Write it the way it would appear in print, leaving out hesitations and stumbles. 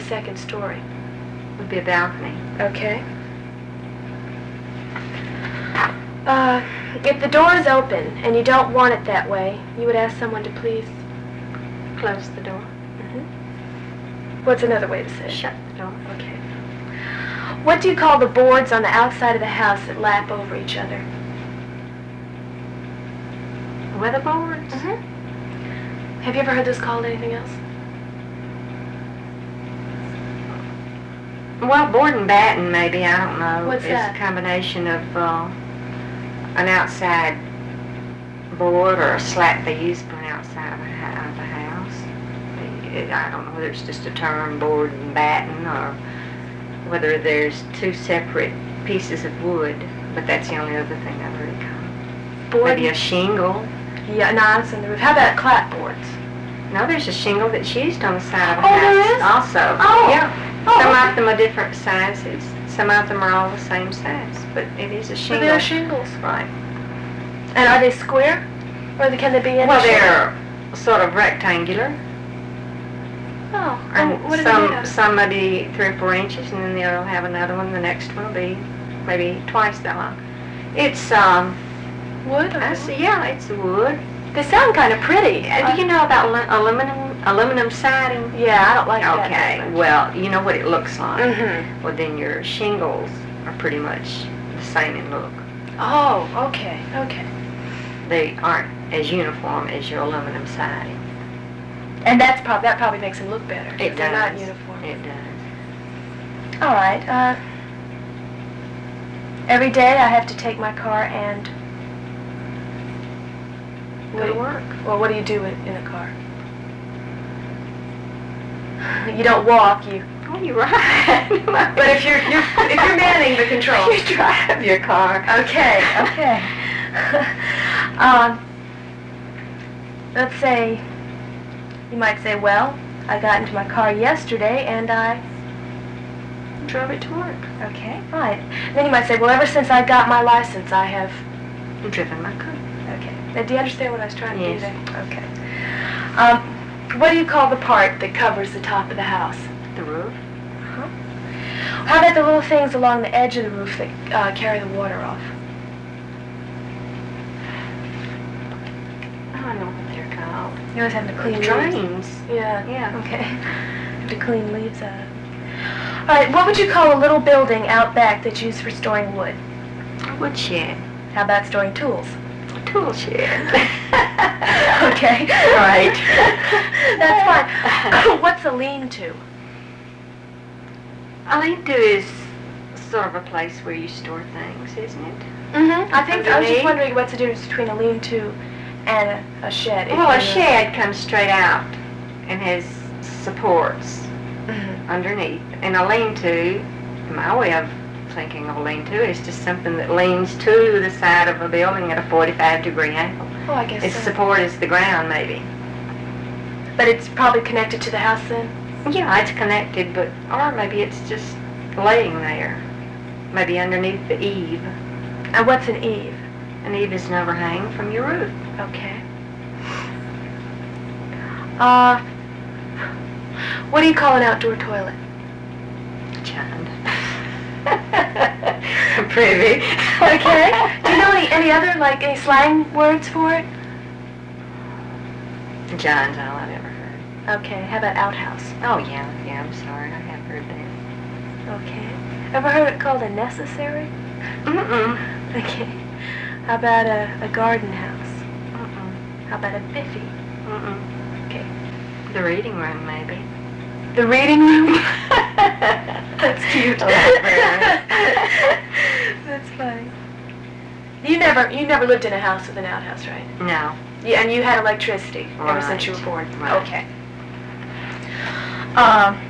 second story? Would be a balcony. Okay. If the door is open and you don't want it that way, you would ask someone to please Close the door. What's another way to say it? Shut the door. Okay. What do you call the boards on the outside of the house that lap over each other? Weatherboards? Have you ever heard this called anything else? Well, board and batten, maybe. I don't know. What's that? It's a combination of an outside board or a slat they use for an outside of the house. I don't know whether it's just a term, board and batten, or whether there's two separate pieces of wood, but that's the only other thing I've heard it called. Board? Maybe a shingle. Yeah, no, it's in the roof. How about clapboards? No, there's a shingle that's used on the side of a Oh, house. there is? Also. Oh. Yeah. Oh, Some okay. of them are different sizes. Some of them are all the same size, but it is a So shingle. they're shingles. Right. And are they square? Or can they be any Well, shape? they're sort of rectangular, Oh, and what are they made out of? some may be 3 or 4 inches, and then the other will have another one. The next one will be maybe twice that long. It's Wood? Or yeah, it's wood. They sound kind of pretty. Do you know about aluminum siding? Yeah, I don't like that. Okay, very much. well, you know what it looks like. Mhm. Well, then your shingles are pretty much the same in look. Oh, okay, okay. They aren't as uniform as your aluminum siding. And that probably makes them look better. It They're not does. uniform. It does. All right. Every day I have to take my car and go to work. Well, what do you do in a car? You don't walk. You. Oh, you're right. But if you're manning the controls. You drive your car. Okay. Okay. Let's say. You might say, well, I got into my car yesterday and I drove it to work. Okay, right. Then you might say, well, ever since I got my license, I have Driven my car. Okay. Now, do you understand what I was trying to do Yes. there? Okay. What do you call the part that covers the top of the house? The roof. How about the little things along the edge of the roof that carry the water off? I don't know what they're called. You always have to clean leaves. Drains. Yeah. Yeah. Okay. Have to clean leaves out. All right. What would you call a little building out back that's used for storing wood? A woodshed. How about storing tools? A tool shed. Okay. Right. That's fine. What's a lean-to? A lean-to is sort of a place where you store things, isn't it? Mm-hmm. I was just Underneath? wondering what's the difference between a lean-to and a shed. if Well, a you- shed comes straight out and has supports Mhm. underneath. And a lean-to, my way of thinking of a lean-to, is just something that leans to the side of a building at a 45-degree angle. Oh, I guess Its so. support is the ground, maybe. But it's probably connected to the house then? Yeah, it's connected, but or maybe it's just laying there, maybe underneath the eave. And what's an eave? An eave is an overhang from your roof. Okay. What do you call an outdoor toilet? John. Privy. Okay. Do you know any other, like, any slang words for it? John's all I've ever heard. Okay. How about outhouse? Oh, yeah, I'm sorry, I have heard that. Okay. Ever heard it called a necessary? Mm-mm. Okay. How about a garden house? Mm-mm. How about a biffy? Mm-mm. Okay. The reading room, maybe. The reading room? That's cute. Oh, that's That's funny. You never lived in a house with an outhouse, right? No. Yeah, and you had electricity ever since you were Right. born. Right. Okay.